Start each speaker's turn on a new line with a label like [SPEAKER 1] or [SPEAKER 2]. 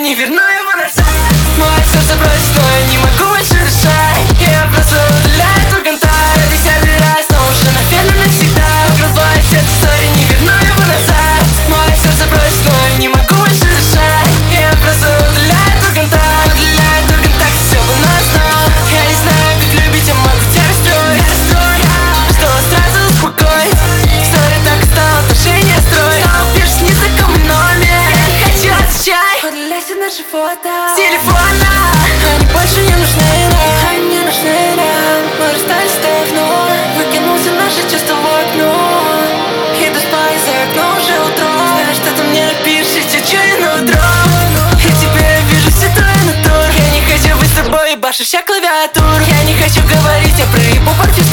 [SPEAKER 1] не верну его назад. Мое сердце просит, но я не могу больше дышать. Я просто удаляю твой контакт. 10-й раз, но уже наверное навсегда. Разрывает сердце, сори, не верну его назад. Мое сердце просит, но я не могу больше дышать. Я просто удаляю твой контакт. Удаляю твой контакт, все бы назнал. Я не знаю, как любить, я могу тебя расстроить. Что сразу успокоить. История так и стала, отношения строить. Снова пишешь незнакомый номер. Я не хочу отвечать. Удаляйте наши фото с телефона. Они больше не нужны нам. Они не нужны нам. Мы расстались давно. Выкинулся наши чувства в окно. Иду спать, за окном уже утро. Знаешь, что ты мне напишешь, чуть-чуть на утро. И теперь я вижу все твои натуры. Я не хочу быть с тобой, ебашу вся клавиатуру. Я не хочу говорить, я проебу портить